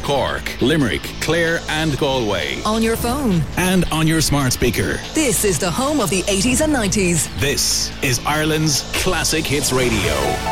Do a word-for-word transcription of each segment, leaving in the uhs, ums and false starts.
Cork, Limerick, Clare and Galway. On your phone. And on your smart speaker. This is the home of the eighties and nineties. This is Ireland's Classic Hits Radio.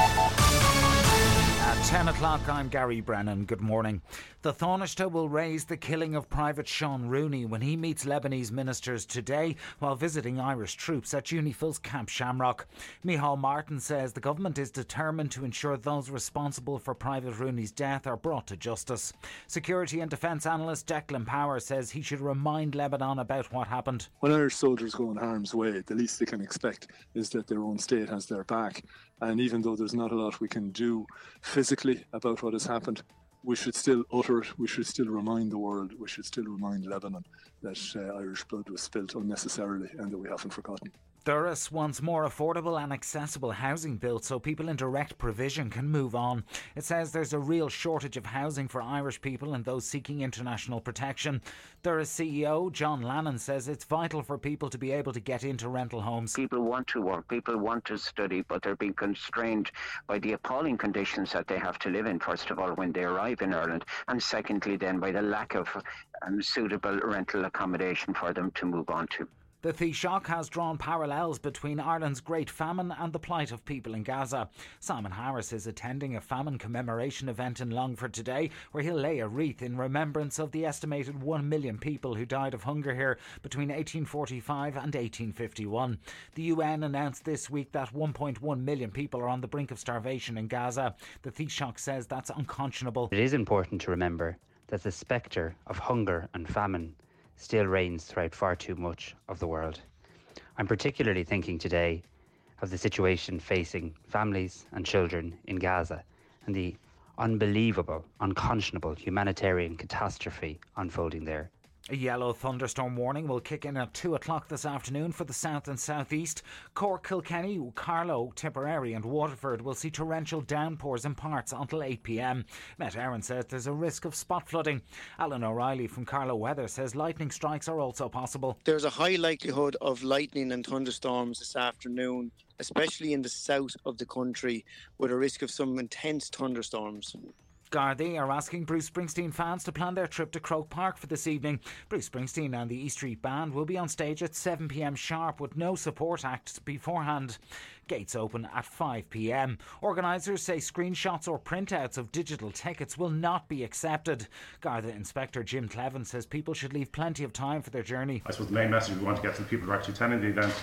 ten o'clock, I'm Gary Brennan. Good morning. The Taoiseach will raise the killing of Private Sean Rooney when he meets Lebanese ministers today while visiting Irish troops at UNIFIL's Camp Shamrock. Micheál Martin says the government is determined to ensure those responsible for Private Rooney's death are brought to justice. Security and defence analyst Declan Power says he should remind Lebanon about what happened. When Irish soldiers go in harm's way, the least they can expect is that their own state has their back. And even though there's not a lot we can do physically about what has happened, we should still utter it, we should still remind the world, we should still remind Lebanon that uh, Irish blood was spilt unnecessarily and that we haven't forgotten. Durras wants more affordable and accessible housing built so people in direct provision can move on. It says there's a real shortage of housing for Irish people and those seeking international protection. Durras C E O John Lannon says it's vital for people to be able to get into rental homes. People want to work, people want to study, but they're being constrained by the appalling conditions that they have to live in, first of all, when they arrive in Ireland, and secondly then by the lack of um, suitable rental accommodation for them to move on to. The Taoiseach has drawn parallels between Ireland's Great Famine and the plight of people in Gaza. Simon Harris is attending a famine commemoration event in Longford today where he'll lay a wreath in remembrance of the estimated one million people who died of hunger here between eighteen forty-five and eighteen fifty-one. The U N announced this week that one point one million people are on the brink of starvation in Gaza. The Taoiseach says that's unconscionable. It is important to remember that the spectre of hunger and famine still reigns throughout far too much of the world. I'm particularly thinking today of the situation facing families and children in Gaza and the unbelievable, unconscionable humanitarian catastrophe unfolding there. A yellow thunderstorm warning will kick in at two o'clock this afternoon for the south and southeast. Cork, Kilkenny, Carlow, Tipperary and Waterford will see torrential downpours in parts until eight p.m. Met Éireann says there's a risk of spot flooding. Alan O'Reilly from Carlow Weather says lightning strikes are also possible. There's a high likelihood of lightning and thunderstorms this afternoon, especially in the south of the country, with a risk of some intense thunderstorms. Gardaí are asking Bruce Springsteen fans to plan their trip to Croke Park for this evening. Bruce Springsteen and the E Street Band will be on stage at seven p.m. sharp with no support acts beforehand. Gates open at five p.m. Organisers say screenshots or printouts of digital tickets will not be accepted. Garda Inspector Jim Clevin says people should leave plenty of time for their journey. I suppose the main message we want to get to the people who are actually attending the event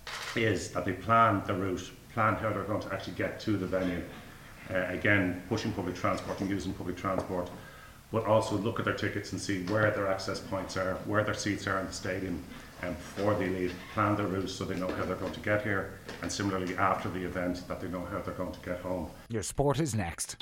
is that they plan the route, plan how they're going to actually get to the venue. Uh, again, pushing public transport and using public transport, but also look at their tickets and see where their access points are, where their seats are in the stadium, and before they leave, plan their routes so they know how they're going to get here, and similarly after the event that they know how they're going to get home. Your sport is next.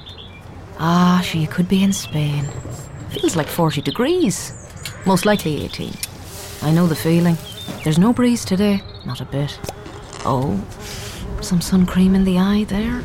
Ah, she could be in Spain. Feels like forty degrees. Most likely eighteen. I know the feeling. There's no breeze today, not a bit. Oh, some sun cream in the eye there.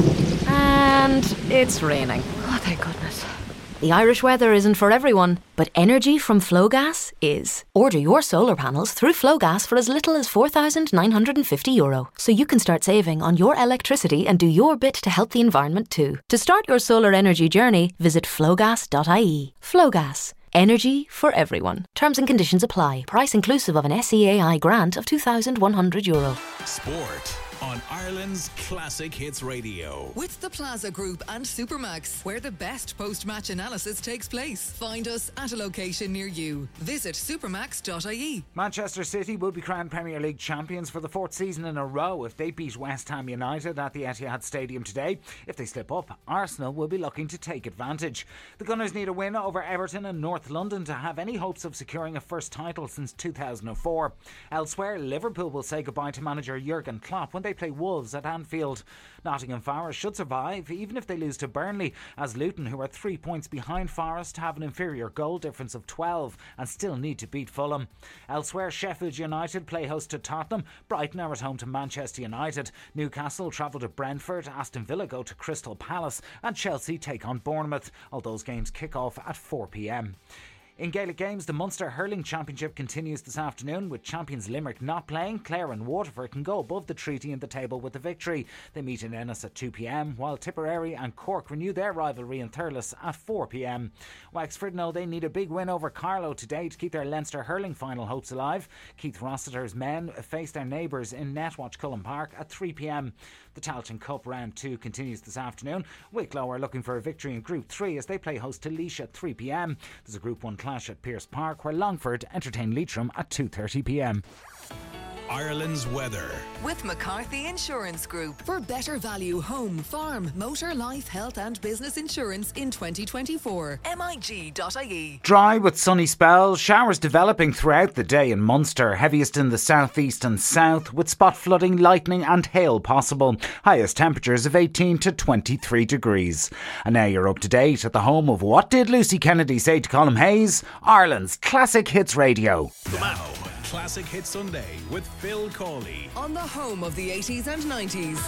And it's raining. Oh, thank goodness. The Irish weather isn't for everyone, but energy from Flowgas is. Order your solar panels through Flowgas for as little as four thousand nine hundred fifty euro, so you can start saving on your electricity and do your bit to help the environment too. To start your solar energy journey, visit flowgas dot I E. Flowgas. Energy for everyone. Terms and conditions apply. Price inclusive of an S E A I grant of two thousand one hundred euro. Sport on Ireland's Classic Hits Radio. With the Plaza Group and Supermax, where the best post-match analysis takes place. Find us at a location near you. Visit supermax dot I E. Manchester City will be crowned Premier League champions for the fourth season in a row if they beat West Ham United at the Etihad Stadium today. If they slip up, Arsenal will be looking to take advantage. The Gunners need a win over Everton and North London to have any hopes of securing a first title since two thousand four. Elsewhere, Liverpool will say goodbye to manager Jurgen Klopp when they play Wolves at Anfield. Nottingham Forest should survive even if they lose to Burnley, as Luton, who are three points behind Forest, have an inferior goal difference of twelve and still need to beat Fulham. Elsewhere, Sheffield United play host to Tottenham, Brighton are at home to Manchester United, Newcastle travel to Brentford, Aston Villa go to Crystal Palace and Chelsea take on Bournemouth. All those games kick off at four p.m. In Gaelic games, the Munster Hurling Championship continues this afternoon with champions Limerick not playing. Clare and Waterford can go above the treaty in the table with the victory. They meet in Ennis at two p m, while Tipperary and Cork renew their rivalry in Thurles at four p m. Wexford know they need a big win over Carlow today to keep their Leinster Hurling final hopes alive. Keith Rossiter's men face their neighbours in Netwatch Cullen Park at three p m. The Tailteann Cup round two continues this afternoon. Wicklow are looking for a victory in Group three as they play host to Laois at three p m. There's a Group one clash at Pearse Park where Longford entertain Leitrim at two thirty p m. Ireland's weather. With McCarthy Insurance Group. For better value home, farm, motor, life, health and business insurance in twenty twenty-four. M I G dot I E. Dry with sunny spells. Showers developing throughout the day in Munster. Heaviest in the southeast and south with spot flooding, lightning and hail possible. Highest temperatures of eighteen to twenty-three degrees. And now you're up to date at the home of What Did Lucy Kennedy Say to Colm Hayes? Ireland's Classic Hits Radio. Now, Classic Hit Sunday with Phil Cawley. On the home of the eighties and nineties.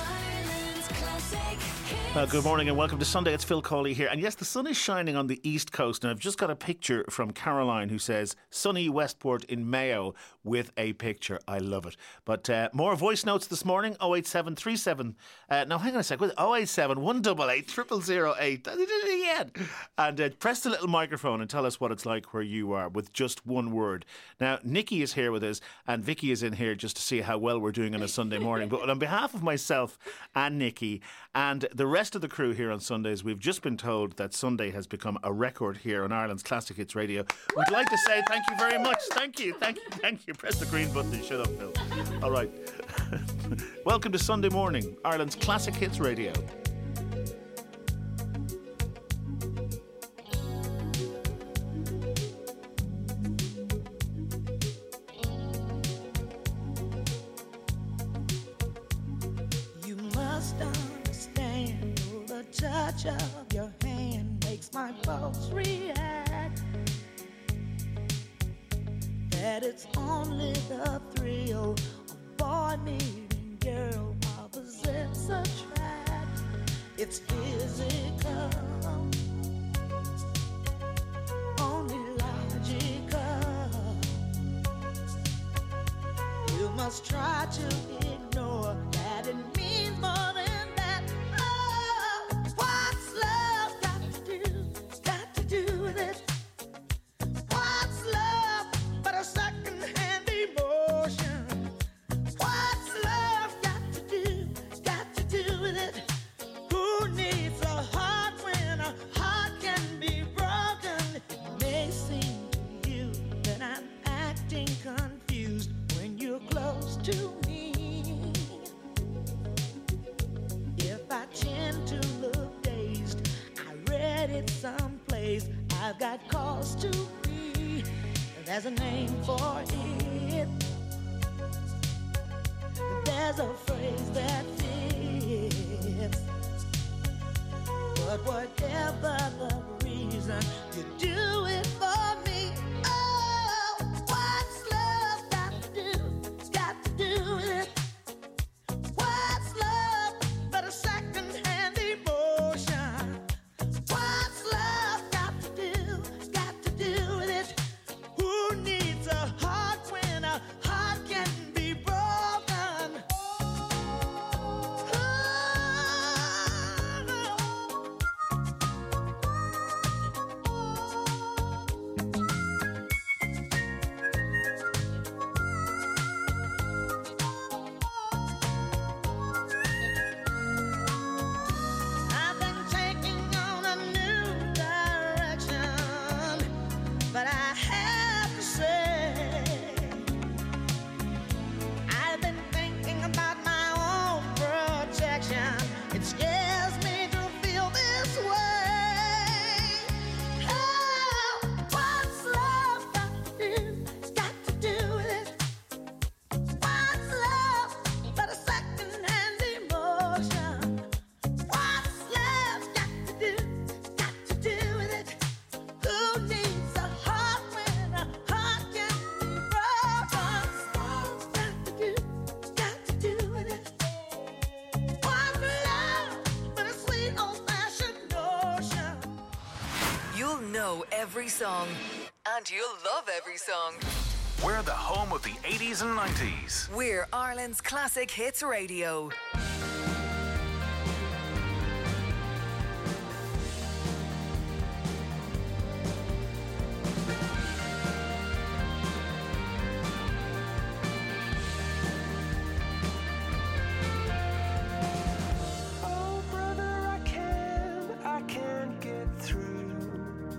Well, good morning and welcome to Sunday. It's Phil Cawley here. And yes, the sun is shining on the east coast. And I've just got a picture from Caroline who says, sunny Westport in Mayo with a picture. I love it. But uh, more voice notes this morning. oh eight seven three seven. Uh, now, hang on a sec. oh eight seven, one eight eight, zero zero zero eight. I did it again. And uh, press the little microphone and tell us what it's like where you are with just one word. Now, Nikki is here with us and Vicky is in here just to see how well we're doing on a Sunday morning. But on behalf of myself and Nikki and the rest of the crew here on Sundays, we've just been told that Sunday has become a record here on Ireland's Classic Hits Radio. We'd like to say thank you very much. Thank you, thank you, thank you. Press the green button and shut up, Phil. All right. Welcome to Sunday morning, Ireland's Classic Hits Radio. You must understand the touch of your hand makes my pulse react. That it's only the thrill of boy meeting girl opposites attract. It's physical, only logical. You must try to ignore that it means more than that. Oh, what's love got to do, got to do with it? What's love but a second-hand emotion? What's love got to do, got to do with it? Who needs a heart when a heart can be broken? It may seem to you that I'm acting confused when you're close to me. If I tend to look dazed, I read it someplace. I've got cause to be. There's a name for it. There's a phrase that fits. But whatever the reason, you do it for me. Oh, what's love got to do, got to do with it? What's love but a second-hand emotion? What's love got to do, got to do with it? Who needs a heart when a heart can be broken? I've been taking on a new direction, but I have to say, I've been thinking about my own protection. It scares me to feel this way. Oh, what's love got to do, got to do with it? What's love but a second-hand emotion? What's love got to do, got to do with it? Who needs a heart when a heart can be broken? What's got to do, got to do with it? What's love but a sweet old-fashioned notion? You'll know every song, And you'll love every song. We're the home of the eighties and nineties. We're Ireland's Classic Hits Radio. Oh, brother, I can't, I can't get through.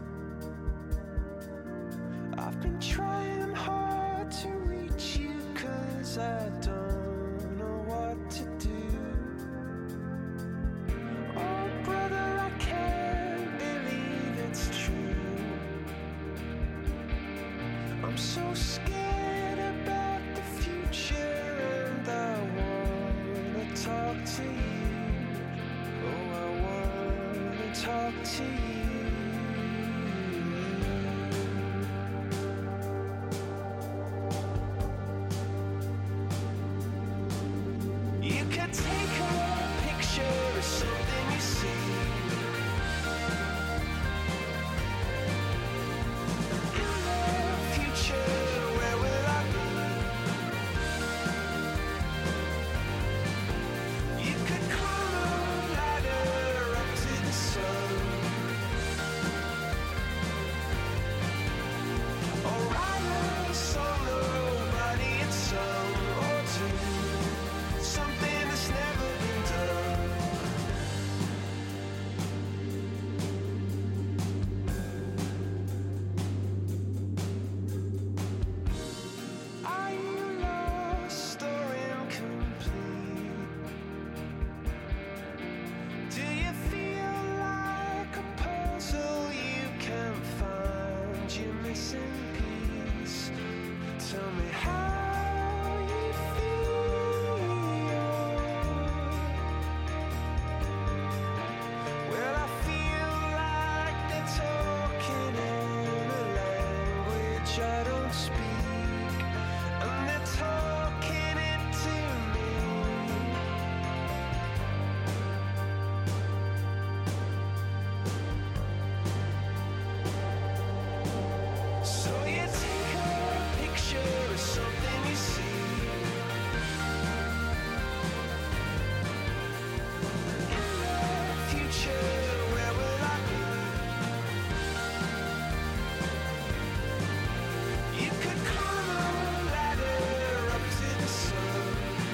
I've been trying hard to reach you, 'cause I don't know what to do. Oh, brother, I can't believe it's true. I'm so scared about the future, and I wanna talk to you. Oh, I wanna talk to you. You could take a picture of something you see. In the future, where will I be? You could climb a ladder up to the sun, or write a song nobody had sung, or do something that's never been done. Are you lost or incomplete? Do you feel like a puzzle you can't find your missing piece? Tell me how you feel. Well, I feel like they're talking in a language I don't speak, and they're talking it to me. So you take a picture of something you see. In the future, where will I be? You could climb a ladder up to the sun,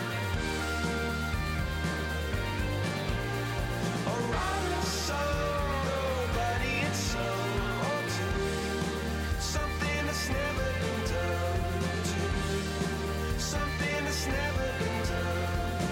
or write a song nobody had sung, or do something that's never been done. Do something that's never been done.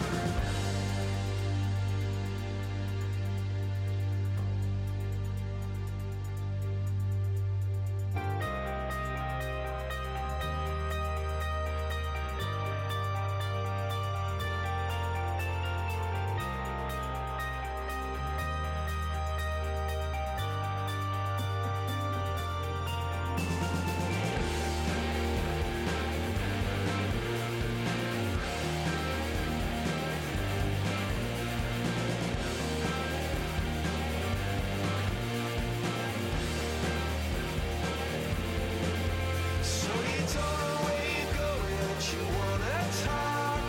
So you don't know where you're going, but you wanna talk,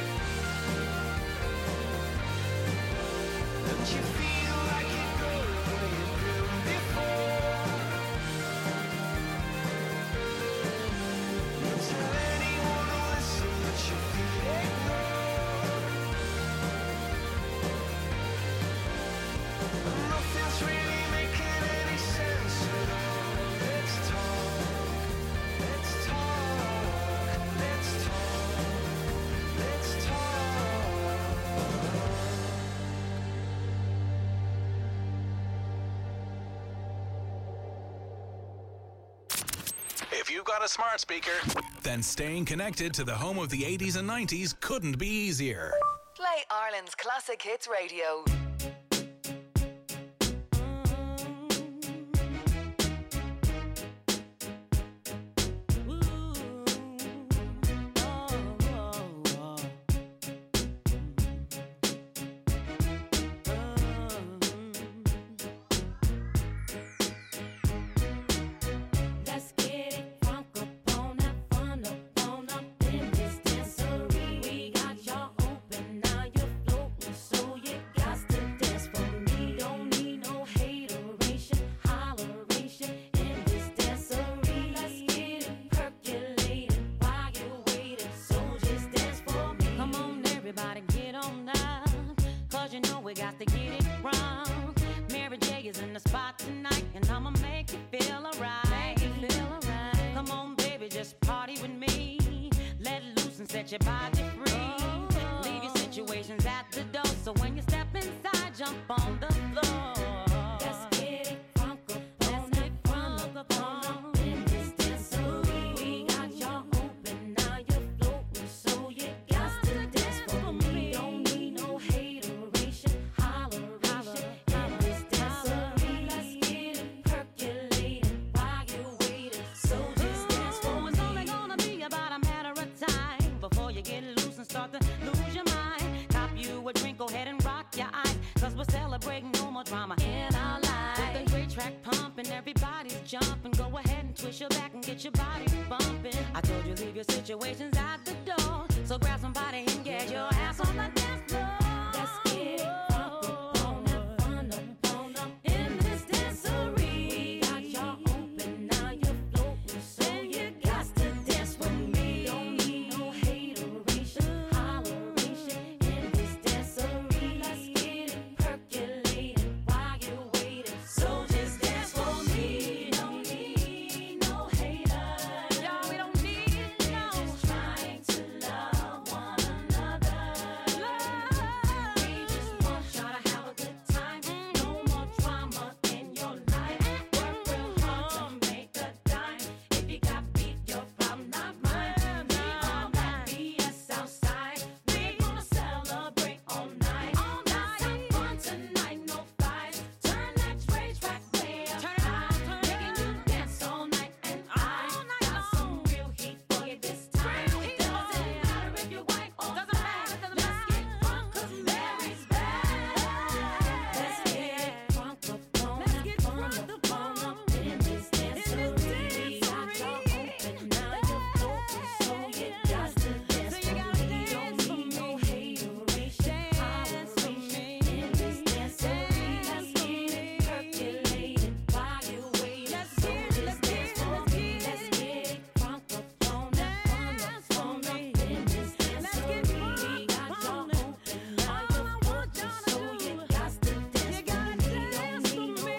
and you feel like you're going where you've been before. You tell anyone to listen, but you feel ignored, and nothing's really making any sense at all. Let's talk. Let's talk, let's talk, let's talk. If you've got a smart speaker, then staying connected to the home of the eighties and nineties couldn't be easier. Play Ireland's Classic Hits Radio. Let's set your body free. Leave your situations at the door. So when you step inside, jump on the floor. Let's get it crunk up, let's get crunk up on in this dancery. We got y'all open, now you're floating, so you got to dance for me. Don't need no hateration, holleration in this dancery. Let's get it percolating while you're waiting. So just dance for me. It's only gonna be about a matter of time before you get loose and start to lose your mind. Cop you a drink, go ahead and rock your eyes, cause we're celebrating no more drama in our lives. With the great track pumping, everybody's jumping. Go ahead and twist your back and get your body bumping. I told you leave your situations at the door, so grab somebody and get your ass on the dance floor. Let's get it crunk up on that fun up, on up in this dancery. Got y'all open, now you're floating, so you got to dance with me. Don't need no hateration, holleration in this dancery. Let's get it percolating while you're waiting. So just dance for me. Don't need no haters. Y'all, we don't need no. Just trying to love one another. Love. We just want y'all to have a good time. No more drama in your life. Work real hard to make a dime. If you got beef, your problem, not mine. Leave all that B S outside. We gonna celebrate all night. Let's have fun tonight, no fights. Turn that rage track way up high. Making you dance all night, and I got some real heat for you this time. Doesn't matter if you're white or black. Let's get crunk, cause Mary's back. Let's get crunk up on that fun up, on up in this dancery. Got y'all open, now you're floating, so you got to dance for me. Don't need no hateration, holleration in this dancery. Let's get it percolating while you're waiting. So just dance for me. Let's get it crunk up on that fun up, on up in this dancery. Got y'all open, now you're floating, so you got to dance for me. Don't need no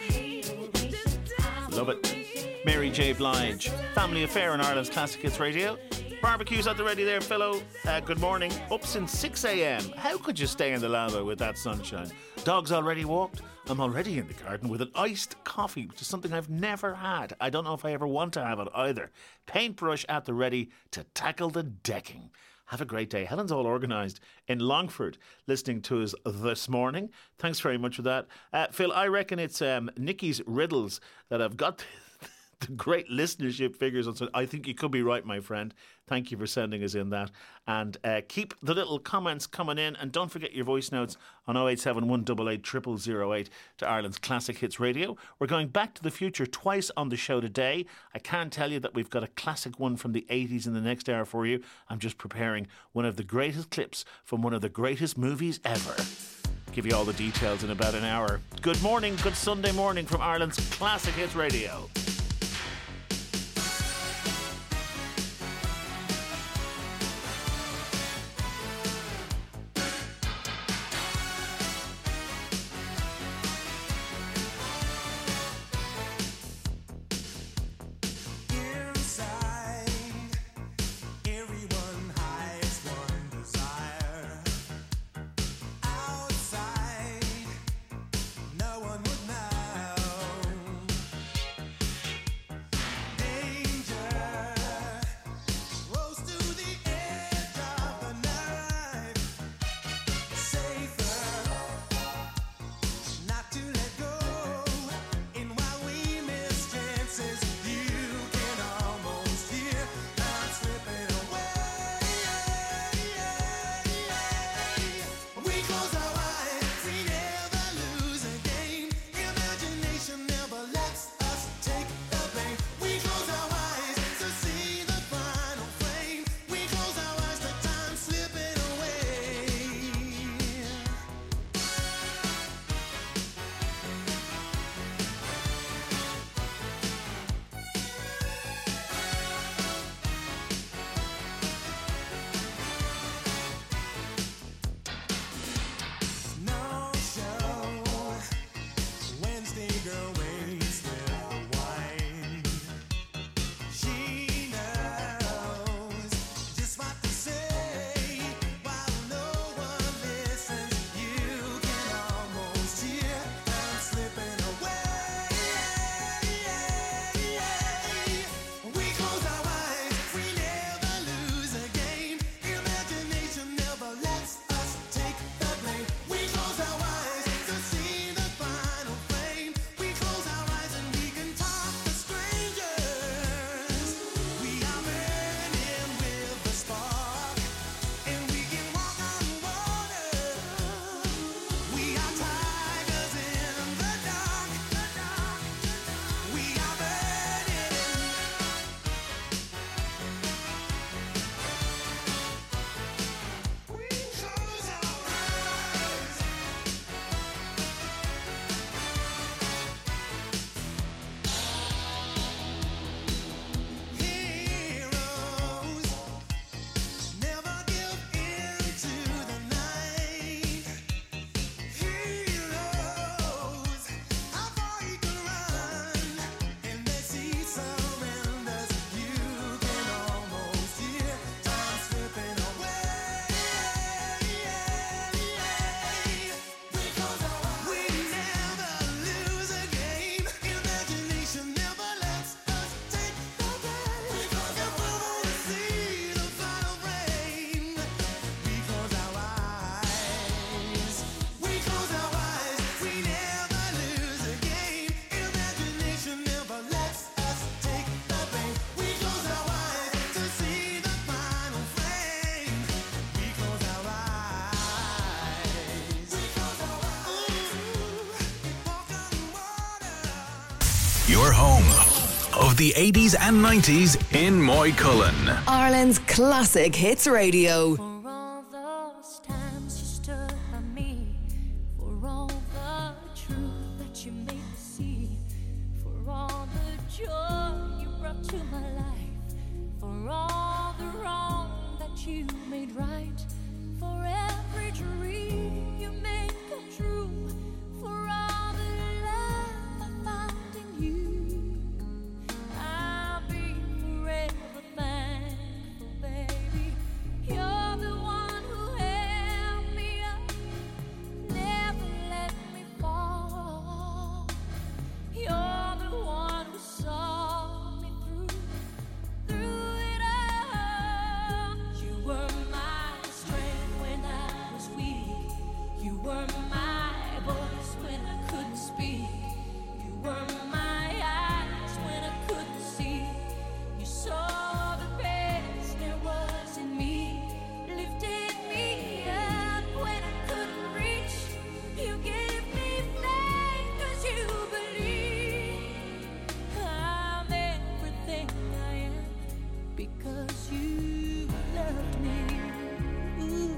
hateration, Love it. Mary J. Blige. Family affair on Ireland's Classic Hits Radio. Barbecues at the ready there, fellow. Uh, good morning. Up since six a.m. How could you stay in the lather with that sunshine? Dogs already walked. I'm already in the garden with an iced coffee, which is something I've never had. I don't know if I ever want to have it either. Paintbrush at the ready to tackle the decking. Have a great day. Helen's all organised in Longford, listening to us this morning. Thanks very much for that. Uh, Phil, I reckon it's um, Nikki's riddles that have got the great listenership figures. On, so I think you could be right, my friend. Thank you for sending us in that. And uh, keep the little comments coming in. And don't forget your voice notes on oh eight seven, one eight eight, zero zero zero eight to Ireland's Classic Hits Radio. We're going back to the future twice on the show today. I can tell you that we've got a classic one from the eighties in the next hour for you. I'm just preparing one of the greatest clips from one of the greatest movies ever. Give you all the details in about an hour. Good morning, good Sunday morning from Ireland's Classic Hits Radio. No one would know. Your home of the eighties and nineties in Moycullen. Ireland's classic hits radio. For all those times you stood by me, for all the truth that you made me see, for all the joy you brought to my life, for all the wrong that you made right, for every dream you made come true, for all the love I found in you, I'll be forever thankful, baby. You're the one who held me up, never let me fall. You're the one who saw me through, through it all. You were my strength when I was weak. You were my voice when I couldn't speak. You were my eyes when I couldn't see. You saw the best there was in me, lifted me up when I couldn't reach. You gave me faith 'cause you believe I'm everything I am because you loved me. Ooh,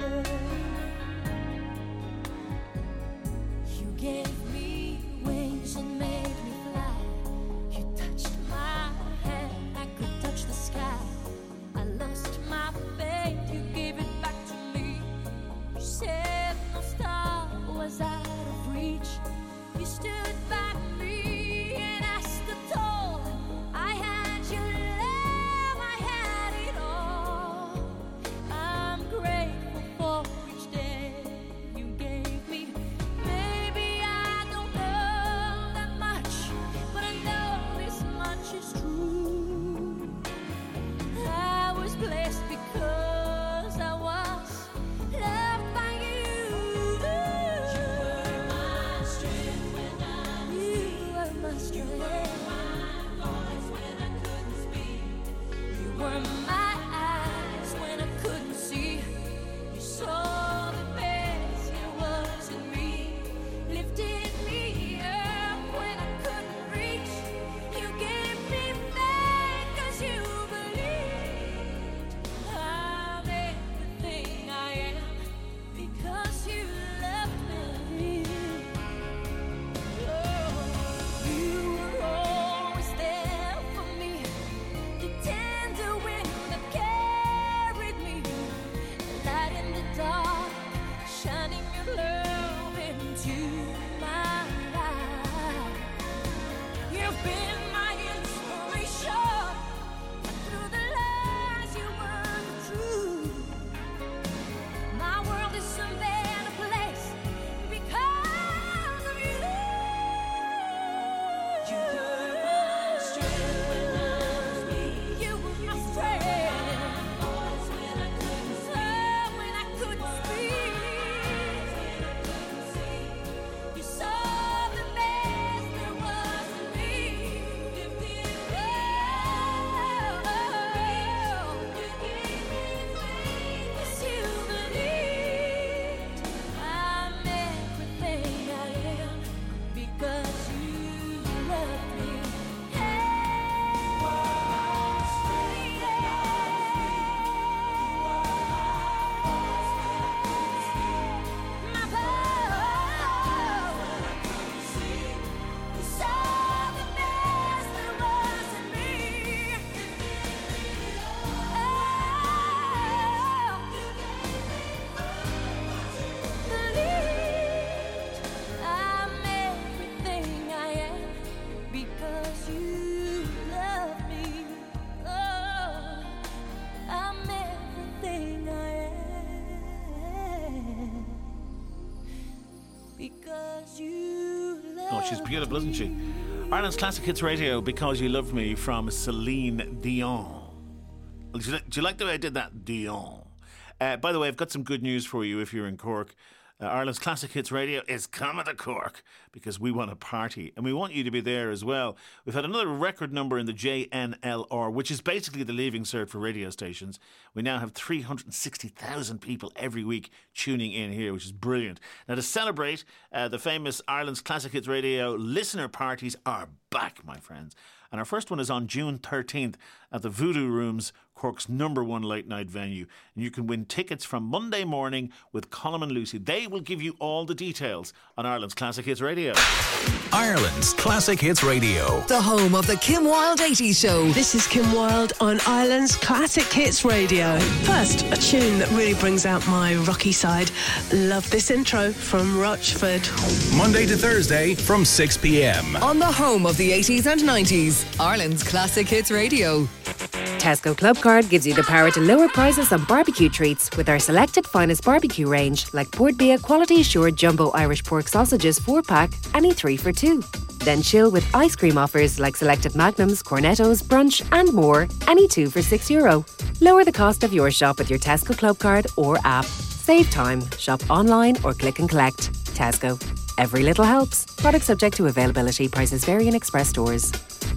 you gave me wings and made me fly. You touched my hand, I could touch the sky. I lost my faith, you gave it back to me. You said no star was out of reach. You stood by me and I stood tall. I had your love, I had it all. I'm grateful for each day you gave me. Maybe I don't know that much, but I know this much is true. I was blessed because I was loved by you. You were my strength when I was weak. You were my strength. You were my voice when I couldn't speak. You were my eyes when I couldn't see. You saw the best there was in me, lifted me up when I couldn't reach. You gave me faith 'cause you believed I'm everything I am because you loved me. Oh, you were always there for me, the tender wind that carried me, light in the dark, shining your love into my life. You've been my inspiration, through the lies you were true. My world is a better place because of you. You were my strength when I was weak. You were my strength. Voice when I couldn't speak. When I couldn't speak. You saw the best there was in me. Lifted me up. You gave me faith 'cause you believed I'm everything I am because you loved me. My voice, you saw the best there was in me. Oh, believed I'm everything I am because you love me. Oh, I'm everything I am because you love Oh, she's beautiful, isn't she? Ireland's Classic Hits Radio, Because You Loved Me, from Celine Dion. Do you, li- do you like the way I did that? Dion. Uh, by the way, I've got some good news for you if you're in Cork. Uh, Ireland's Classic Hits Radio is coming to Cork because we want a party and we want you to be there as well. We've had another record number in the J N L R, which is basically the leaving cert for radio stations. We now have three hundred sixty thousand people every week tuning in here, which is brilliant. Now, to celebrate, uh, the famous Ireland's Classic Hits Radio listener parties are back, my friends. And our first one is on June thirteenth at the Voodoo Rooms, Cork's number one late night venue. And you can win tickets from Monday morning with Colm and Lucy. They will give you all the details on Ireland's Classic Hits Radio. Ireland's Classic Hits Radio. The home of the Kim Wilde eighties show. This is Kim Wilde on Ireland's Classic Hits Radio. First, a tune that really brings out my rocky side. Love this intro from Rochford. Monday to Thursday from six p.m. On the home of the eighties and nineties. Ireland's Classic Hits Radio. Tesco Club Card gives you the power to lower prices on barbecue treats with our selected finest barbecue range, like Port Bia Quality Assured Jumbo Irish Pork Sausages four pack, any three for two. Then chill with ice cream offers like selected Magnums, Cornettos, Brunch and more, any two for six euro. Lower the cost of your shop with your Tesco Club Card or app. Save time, shop online or click and collect. Tesco. Every little helps. Product subject to availability. Prices vary in express stores.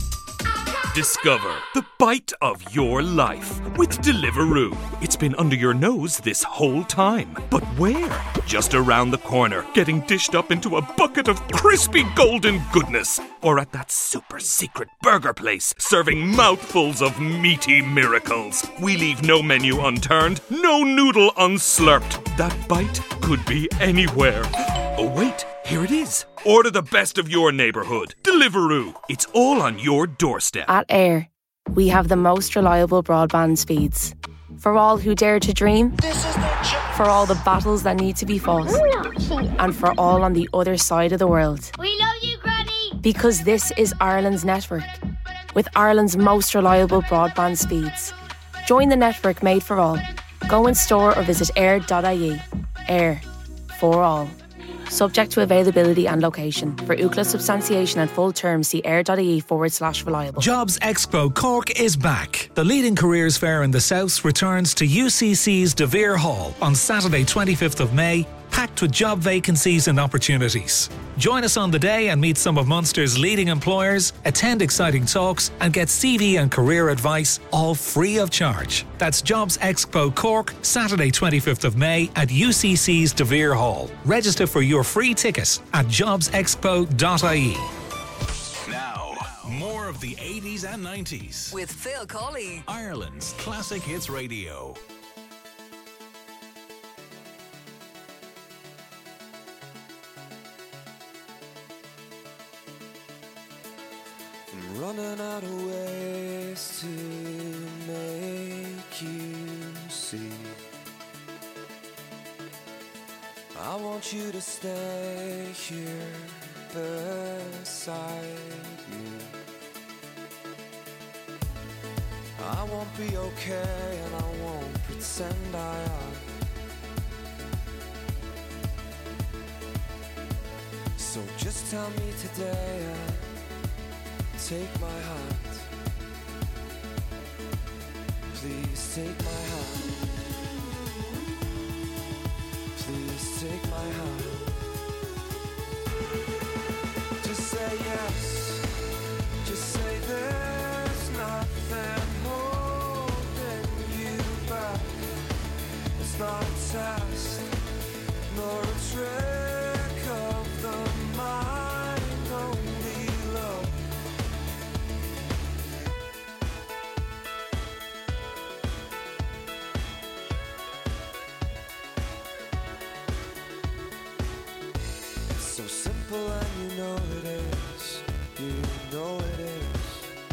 Discover the bite of your life with Deliveroo. It's been under your nose this whole time. But where? Just around the corner, getting dished up into a bucket of crispy golden goodness. Or at that super secret burger place, serving mouthfuls of meaty miracles. We leave no menu unturned, no noodle unslurped. That bite could be anywhere. Oh wait, here it is. Order the best of your neighbourhood. Deliveroo. It's all on your doorstep. At Air, we have the most reliable broadband speeds. For all who dare to dream, for all the battles that need to be fought, and for all on the other side of the world. We love you, Granny! Because this is Ireland's network, with Ireland's most reliable broadband speeds. Join the network made for all. Go in store or visit air dot I E. Air. For all. Subject to availability and location. For U C L A substantiation and full terms, see air.ie forward slash reliable. Jobs Expo Cork is back. The leading careers fair in the South returns to U C C's De Vere Hall on Saturday twenty-fifth of May, packed with job vacancies and opportunities. Join us on the day and meet some of Munster's leading employers, attend exciting talks and get C V and career advice, all free of charge. That's Jobs Expo Cork, Saturday twenty-fifth of May at U C C's De Vere Hall. Register for your free ticket at jobs expo dot I E. Now, more of the eighties and nineties. With Phil Colley. Ireland's Classic Hits Radio. I'm running out of ways to make you see. I want you to stay here beside me. I won't be okay and I won't pretend I am. So just tell me today and take my hand. Please take my hand. Please take my hand. Just say yes. Just say there's nothing holding you back. It's not a test, nor a trick of the mind, only love. So simple and you know it is, you know it is.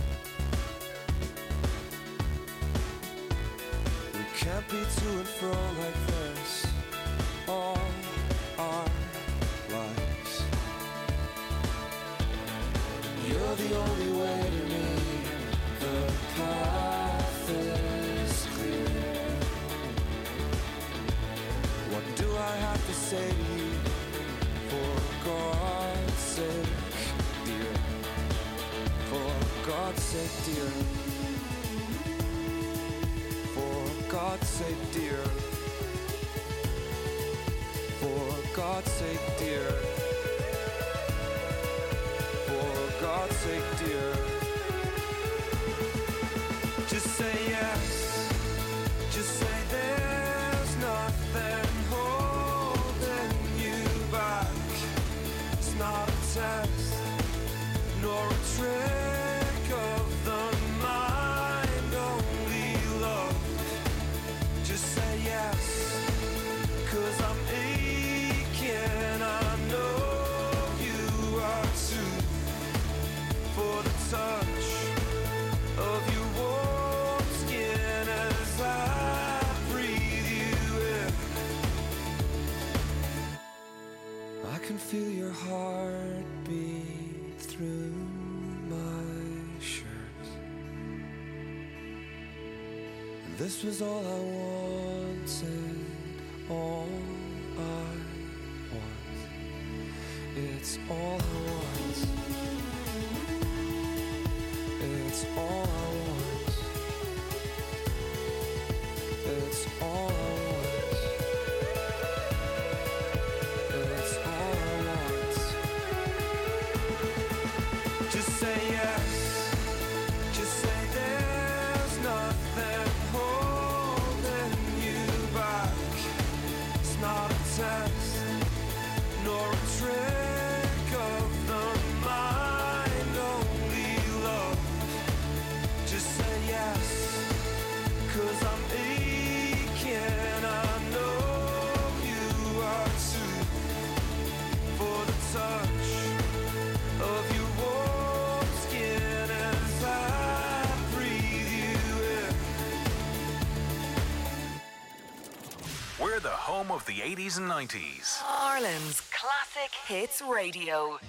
We can't be to and fro like this all our lives. You're the only way to me, the path is clear. What do I have to say to you? For God's sake, dear. For God's sake, dear. For God's sake, dear. For God's God's sake, dear. For God's sake, dear. Just say yes. Just say there's nothing holding you back. It's not a test, nor a trick of the mind, only love. Just say yes, 'cause I'm aching, I know you are too. For the touch of your warm skin as I breathe you in, I can feel your heart beat through my shirt. This was all I wanted, all I want. It's all I want. It's all I want. It's all I want. It's all I want. Just say yes. Just say there's nothing holding you back. It's not a test, nor a trick of the mind, only love. Just say yes, 'cause I'm aching, I know you are too. For the touch of your warm skin as I breathe you in. We're the home of the eighties and nineties. Ireland's Classic Hits Radio.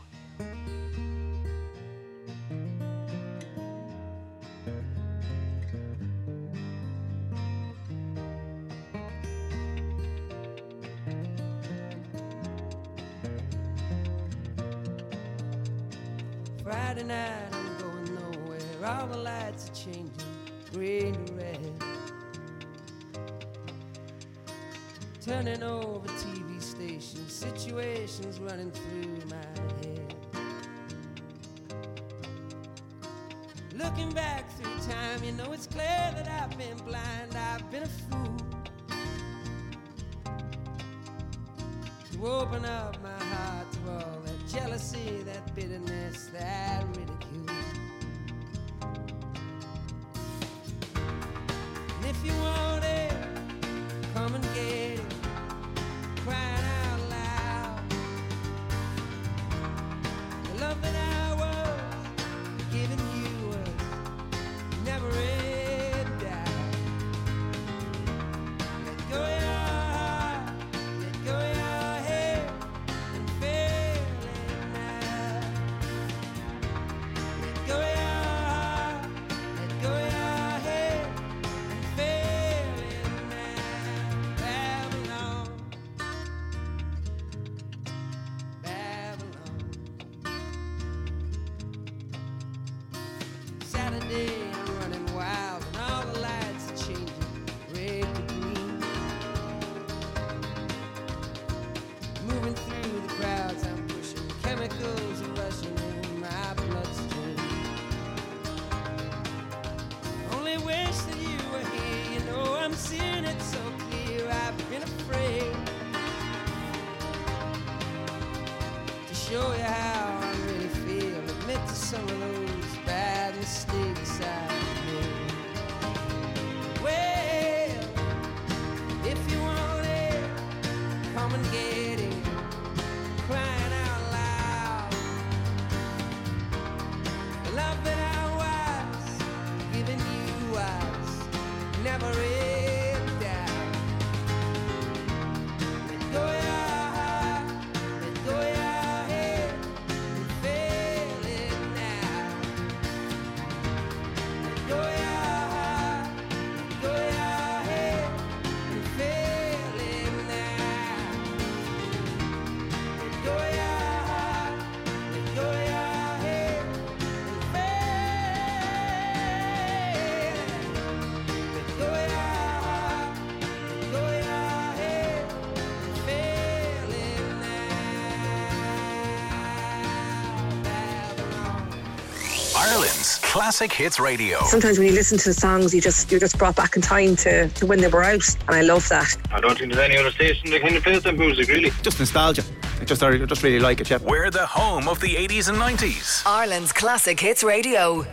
Friday night, I'm going nowhere. All the lights are changing, green to red. Turning over T V stations, situations running through my head. Looking back through time, you know it's clear that I've been blind, I've been a fool. To open up my heart to all that jealousy, that bitterness, that ridicule. And if you want it, come and get it, crying out loud. The love that I was giving you was never in doubt. Let go your heart, let go your head, and feel it now. Let go your heart, let go your head, and feel it now. Babylon, Babylon. Saturday, I'm running wild, and all the lights are changing red to green. Moving through the crowds, I'm pushing chemicals are rushing in my bloodstream. Only wish that you were here, you know I'm seeing it so clear. I've been afraid to show you how I really feel. Admit to some of those bad mistakes I Ireland's Classic Hits Radio. Sometimes when you listen to the songs, you just you're just brought back in time to, to when they were out, and I love that. I don't think there's any other station that kind of plays that music, really. Just nostalgia. I just, I just really like it, yeah. We're the home of the eighties and nineties. Ireland's Classic Hits Radio.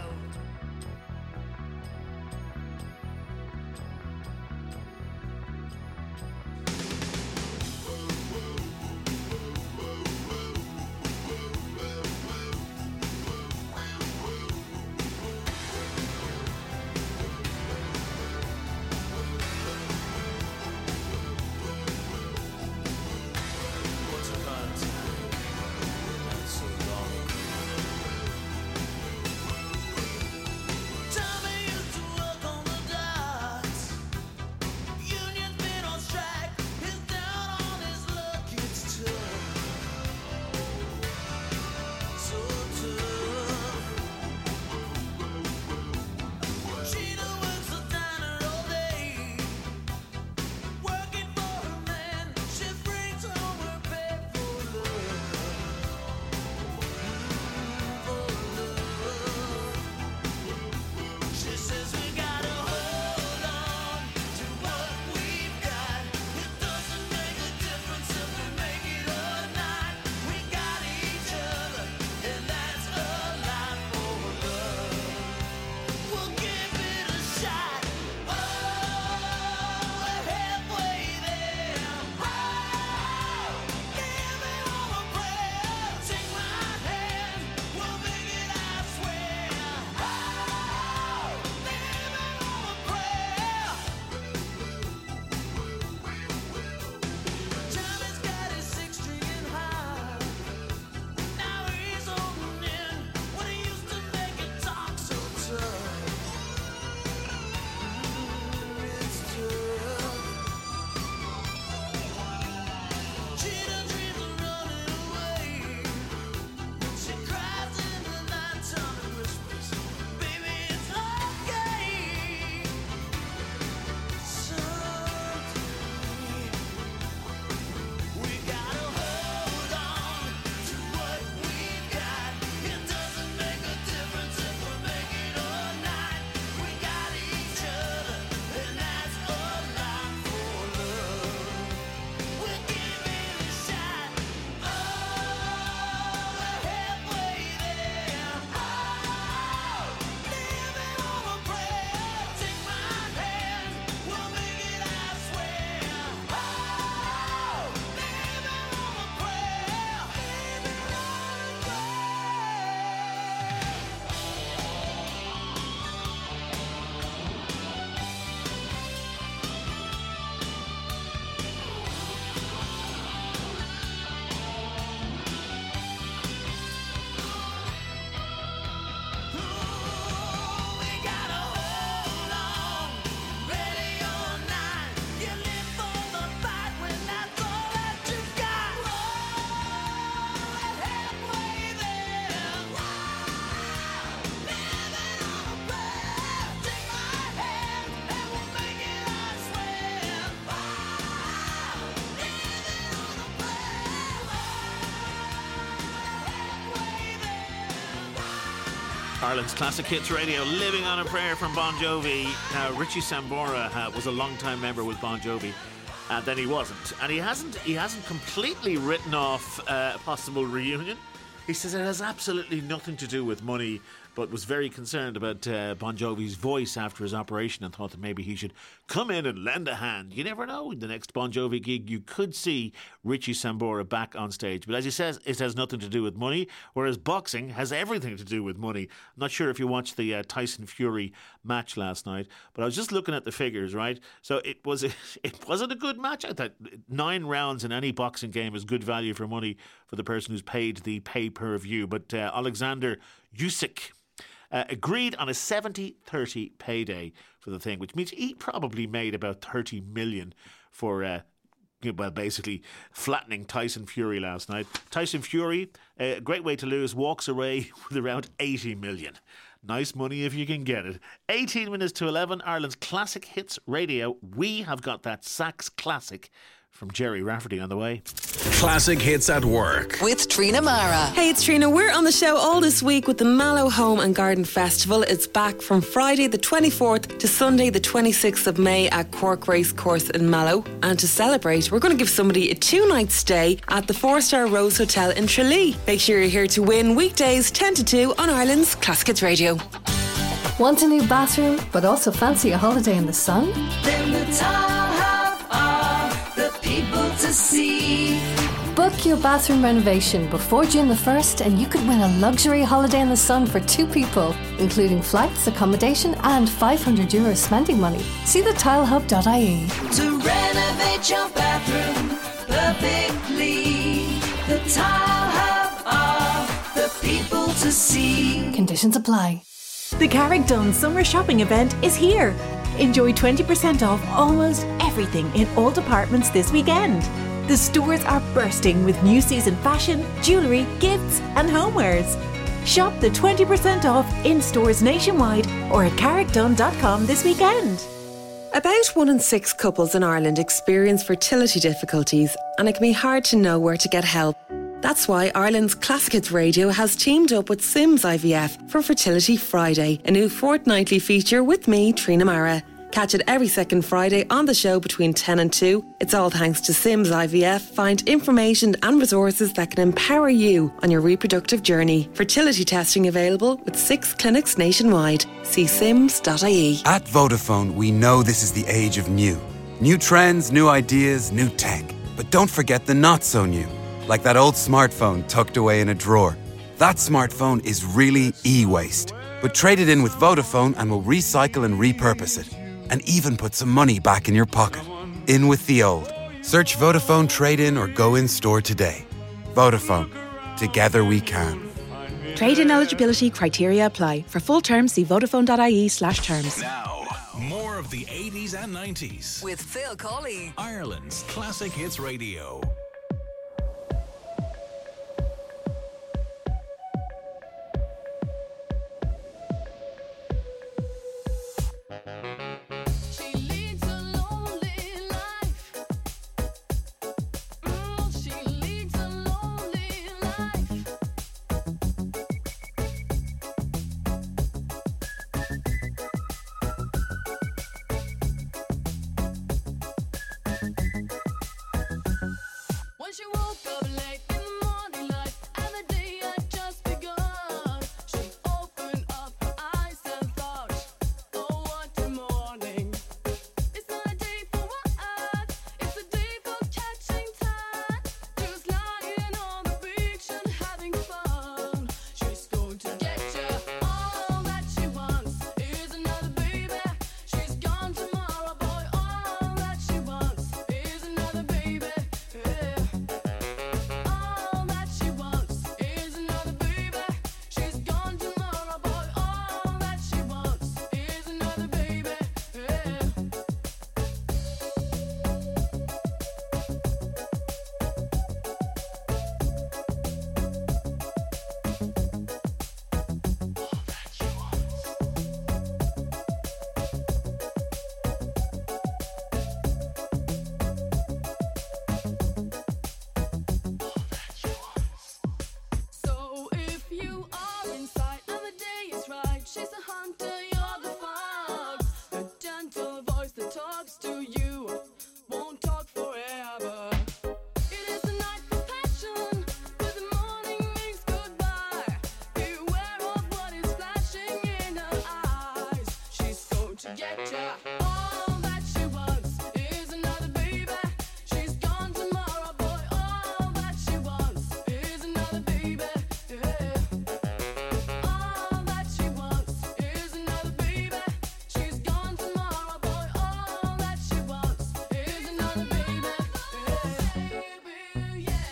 Ireland's Classic Hits Radio, Living on a Prayer from Bon Jovi. Now, Richie Sambora uh, was a long-time member with Bon Jovi, and then he wasn't. And he hasn't he hasn't completely written off uh, a possible reunion. He says it has absolutely nothing to do with money, but was very concerned about uh, Bon Jovi's voice after his operation and thought that maybe he should come in and lend a hand. You never know. In the next Bon Jovi gig, you could see Richie Sambora back on stage. But as he says, it has nothing to do with money, whereas boxing has everything to do with money. I'm not sure if you watched the uh, Tyson Fury match last night, but I was just looking at the figures, right? So it was a, it wasn't a good match. I thought nine rounds in any boxing game is good value for money for the person who's paid the pay-per-view. But uh, Alexander Usyk Uh, agreed on a seventy thirty payday for the thing, which means he probably made about thirty million for, uh, well, basically flattening Tyson Fury last night. Tyson Fury, a uh, great way to lose, walks away with around eighty million. Nice money if you can get it. eighteen minutes to eleven, Ireland's Classic Hits Radio. We have got that sax classic from Jerry Rafferty on the way. Classic hits at work. With Trina Mara. Hey, it's Trina. We're on the show all this week with the Mallow Home and Garden Festival. It's back from Friday the twenty-fourth to Sunday the twenty-sixth of May at Cork Race Course in Mallow. And to celebrate, we're going to give somebody a two-night stay at the four-star Rose Hotel in Tralee. Make sure you're here to win weekdays ten to two on Ireland's Classic Hits Radio. Want a new bathroom, but also fancy a holiday in the sun? Then the Tile Hub are the people to see. Book your bathroom renovation before June the first and you could win a luxury holiday in the sun for two people, including flights, accommodation and five hundred euro spending money. See the tile hub dot I E. To renovate your bathroom perfectly, the Tile Hub are the people to see. Conditions apply. The Carrickdone Summer Shopping Event is here. Enjoy twenty percent off almost everything in all departments this weekend. The stores are bursting with new season fashion, jewellery, gifts and homewares. Shop the twenty percent off in stores nationwide or at carrickdone dot com this weekend. About one in six couples in Ireland experience fertility difficulties, and it can be hard to know where to get help. That's why Ireland's Classic Hits Radio has teamed up with Sims I V F for Fertility Friday, a new fortnightly feature with me, Trina Mara. Catch it every second Friday on the show between ten and two. It's all thanks to Sims I V F. Find information and resources that can empower you on your reproductive journey. Fertility testing available with six clinics nationwide. See sims dot I E. At Vodafone, we know this is the age of new. New trends, new ideas, new tech. But don't forget the not so new. Like that old smartphone tucked away in a drawer. That smartphone is really e-waste. But trade it in with Vodafone and we'll recycle and repurpose it. And even put some money back in your pocket. In with the old. Search Vodafone Trade-In or go in store today. Vodafone. Together we can. Trade-in eligibility criteria apply. For full terms, see vodafone dot I E slash terms. Now, more of the eighties and nineties. With Phil Colley. Ireland's Classic Hits Radio. She woke up late in the morning light, and the day had just begun. She opened up her eyes and thought, oh, what a morning. It's not a day for what? It's a day for catching time. Just lying on the beach and having fun. She's going to get you. All that she wants is another baby. She's gone tomorrow, boy. All that she wants is another baby. Yeah. All that she wants is another baby. She's gone tomorrow, boy. All that she wants is another baby. Yeah. So if you are inside and the day is right, she's the hunter, you're the fox. The gentle voice that talks to you won't talk forever. It is a night for passion, but the morning means goodbye. Beware of what is flashing in her eyes. She's going to get ya. All that she wants is another baby. She's gone tomorrow, boy. All that she wants is another baby. Yeah. All that she wants is another baby. She's gone tomorrow, boy. All that she wants is another baby. Yeah. Yeah.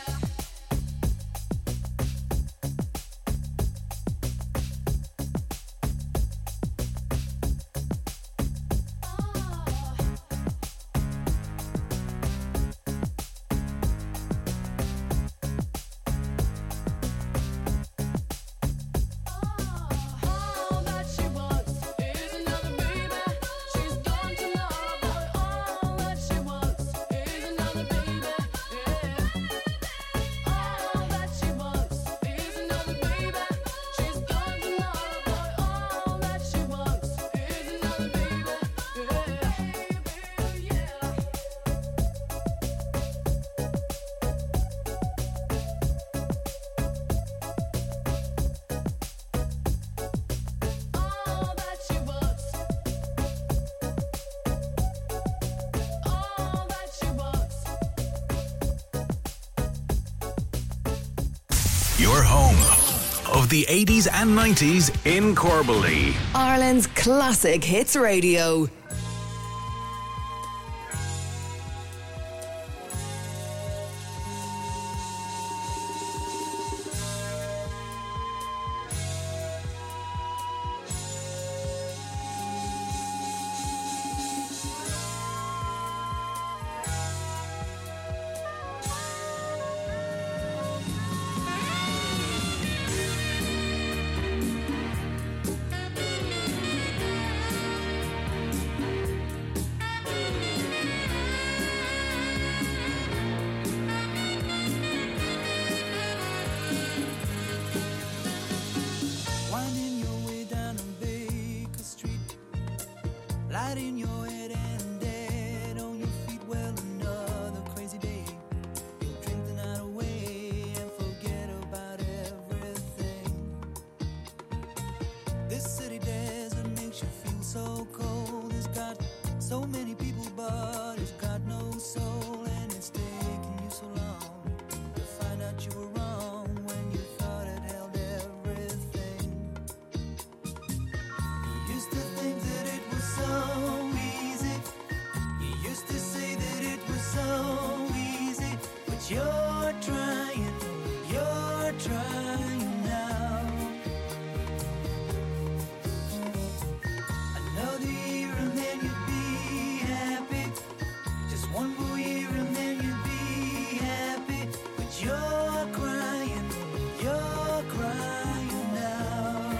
Your home of the eighties and nineties in Corbally. Ireland's classic hits radio. Winding your way down on Baker Street, light in your head and dead on your feet. Well, another crazy day. You'll drink the night away and forget about everything. This city desert makes you feel so cold. It's got so many people, but it's got no soul, and it's taken you so long to find out you were wrong when you thought it held everything. You used to think that it was so easy. You used to say that it was so easy, but you're trying, you're trying now. Another year and then you'd be happy. Just one more year and then you'd be happy, but you're crying, you're crying now.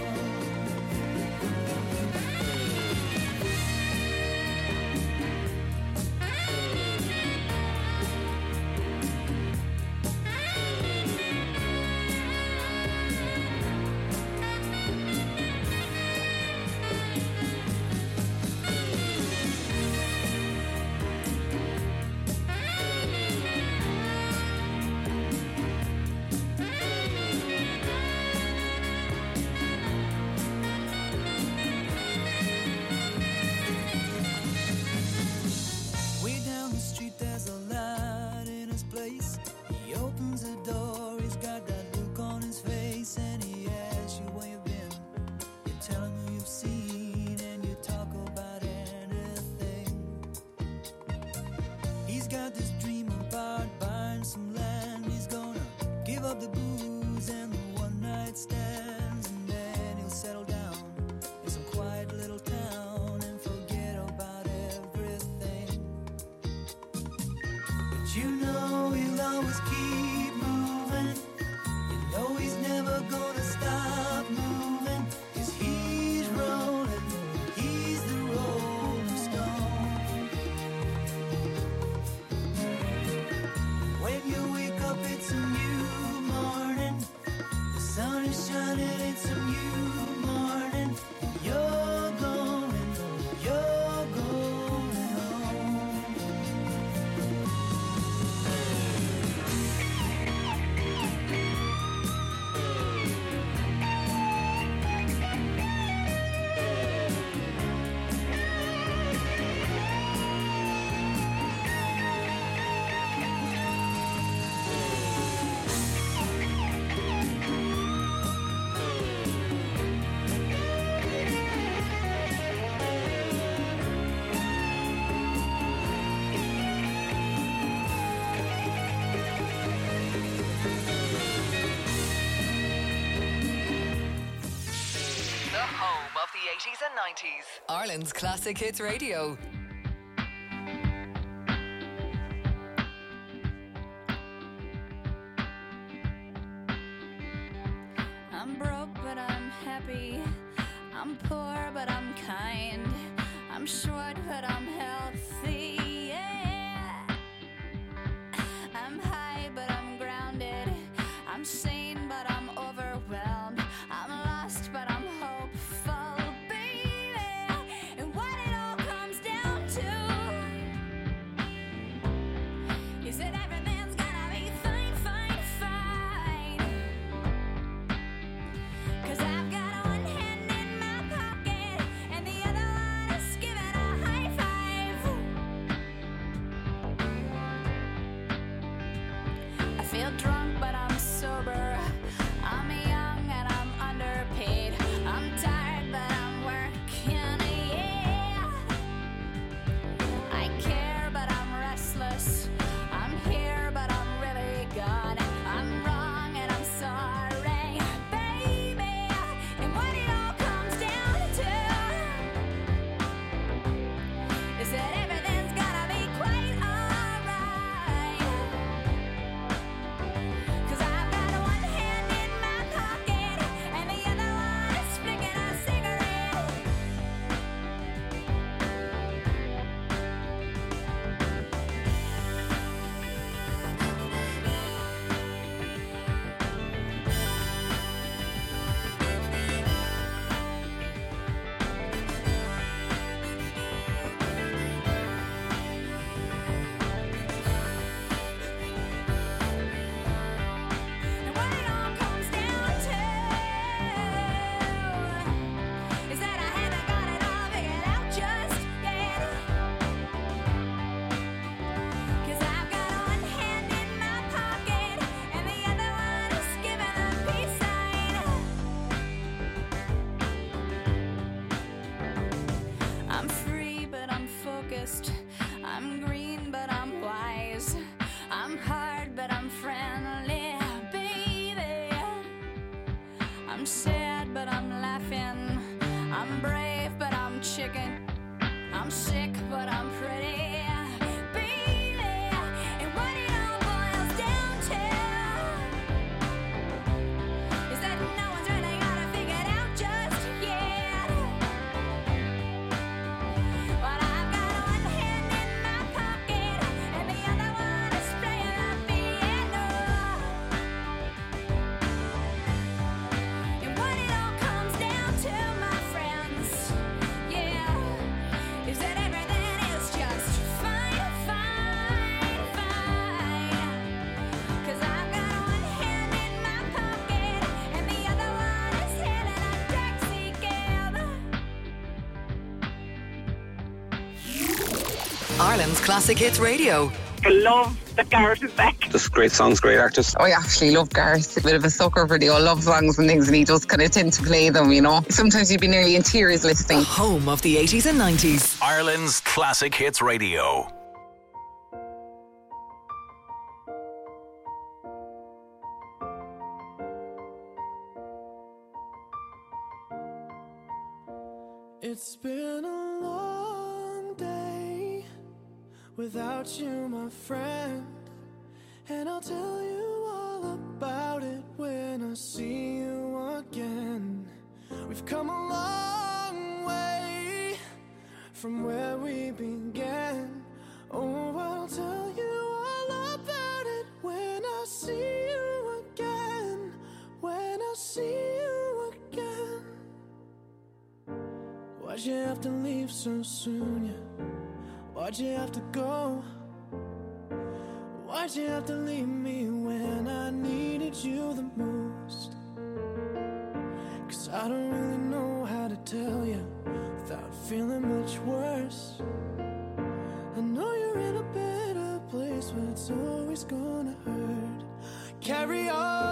Way down the street there's a light in his place. He opens the door, he's got that look on his face, and he asks you where you've been. You tell him who you've seen, and you talk about anything. He's got this dream about buying some land. He's gonna give up the booze and the one night stands, and then he'll settle down in some quiet little town and forget about everything. But you know he'll always keep moving. You know he's never gonna stop moving, 'cause he's rolling, he's the rolling stone. When you wake up it's a new morning. The sun is shining, it's a new morning. You're going, you're going home. The home of the eighties and nineties. Ireland's classic hits radio. I'm broke, but I'm happy. I'm poor, but I'm kind. I'm short, but I'm healthy. Yeah. I'm high, but I'm grounded. I'm sane, but I'm overwhelmed. I'm lost, but I'm hopeful, baby. And what it all comes down to is that everything's gonna be fine, fine, fine. 'Cause I've got one hand in my pocket and the other one is giving a high five. I'm sick, but I'm pretty. Baby, and what it all boils down to is that no one's really got it figured out just yet. But I've got one hand in my pocket and the other one is playing the piano. And what it all comes down to, my friends, yeah, is that everything is just fine, fine, fine. 'Cause I've got one hand in my pocket and the other one is hailing a taxi cab. Ireland's Classic Hits Radio. I love that Gareth is back. Just great songs, great artists. I actually love Gareth. A bit of a sucker for the old love songs and things, and he does kind of tend to play them, you know. Sometimes you'd be nearly in tears listening. Home of the eighties and nineties. Ireland's Classic Hits Radio. It's been a long day without you, my friend, and I'll tell you all about it when I see you again. We've come a long way from where we began. Oh, I'll tell you all about it when I see you again. When I see you again. Why'd you have to leave so soon, yeah? Why'd you have to go? Why'd you have to leave me when I needed you the most? 'Cause I don't really know how to tell you without feeling much worse. I know you're in a better place, but it's always gonna hurt. Carry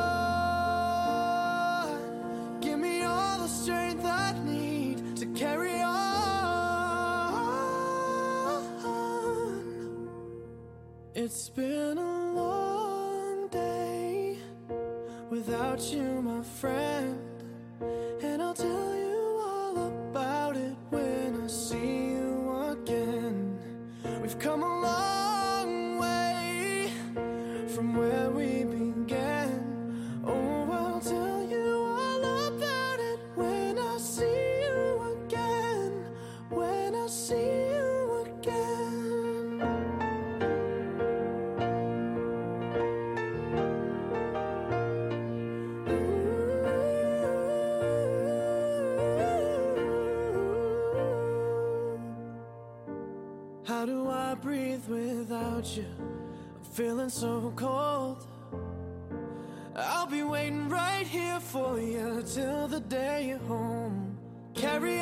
on. Give me all the strength I need to carry on. It's been a long day without you, my friend, and I'll tell you all about it when I see you again. We've come a long way from where we began. Oh, I'll tell you all about it when I see you again. When I see you again. How do I breathe without you? I'm feeling so cold. I'll be waiting right here for you till the day you're home. Carry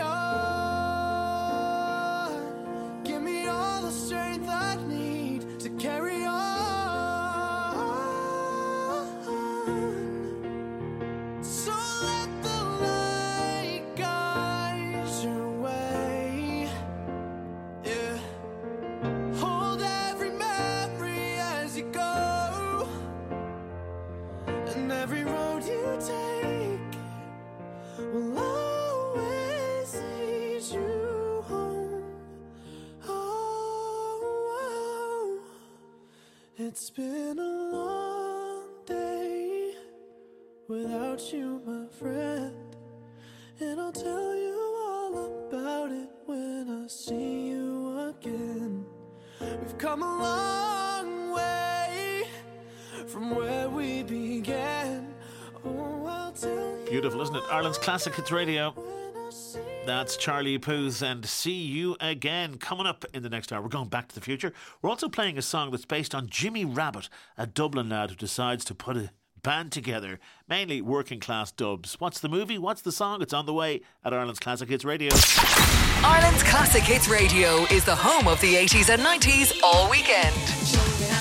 on. Give me all the strength I need to carry on. So let the light guide your way. Yeah. Hold every memory as you go, and every road you take will always lead you home. Oh, oh. It's been a long day without you, my friend, and I'll tell you all about it when I see you again. We've come a long way from where we began. Oh, I'll tell you. Beautiful, isn't it? Ireland's Classic Hits Radio. That's Charlie Puth and See You Again. Coming up in the next hour, we're going back to the future. We're also playing a song that's based on Jimmy Rabbit, a Dublin lad who decides to put a band together, mainly working class dubs. What's the movie? What's the song? It's on the way at Ireland's Classic Hits Radio. Ireland's Classic Hits Radio is the home of the eighties and nineties all weekend.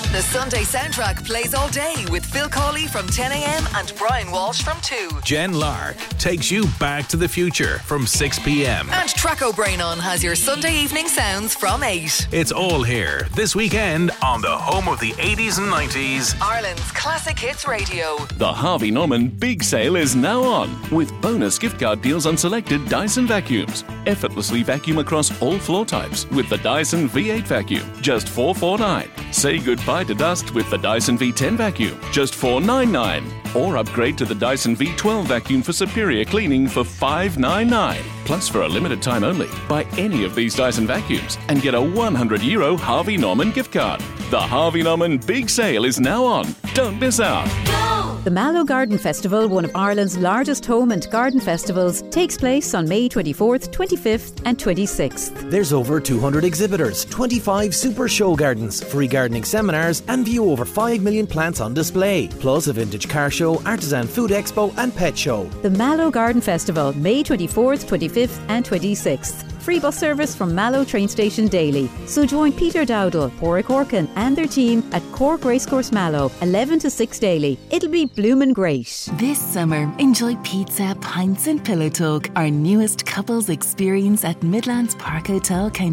The Sunday soundtrack plays all day with Phil Cawley from ten a.m. and Brian Walsh from two. Jen Lark takes you back to the future from six p.m. And Track O'Brien has your Sunday evening sounds from eight. It's all here this weekend on the home of the eighties and nineties. Ireland's Classic Hits Radio. The Harvey Norman Big Sale is now on, with bonus gift card deals on selected Dyson vacuums. Effortlessly vacuum across all floor types with the Dyson V eight vacuum, just four hundred forty-nine dollars. Say goodbye to dust with the Dyson V ten vacuum, just four hundred ninety-nine dollars. Or upgrade to the Dyson V twelve vacuum for superior cleaning for five hundred ninety-nine dollars. Plus, for a limited time only, buy any of these Dyson vacuums and get a one hundred euro Harvey Norman gift card. The Harvey Norman Big Sale is now on. Don't miss out. The Mallow Garden Festival, one of Ireland's largest home and garden festivals, takes place on May twenty-fourth, twenty-fifth and twenty-sixth. There's over two hundred exhibitors, twenty-five super show gardens, free gardening seminars and view over five million plants on display. Plus a vintage car show, artisan food expo and pet show. The Mallow Garden Festival, May twenty-fourth, twenty-fifth and twenty-sixth. Free bus service from Mallow train station daily. So join Peter Dowdall, Porrick Orkin and their team at Cork Racecourse Mallow, eleven to six daily. It'll be bloomin' great. This summer, enjoy pizza, pints and pillow talk, our newest couples experience at Midlands Park Hotel, County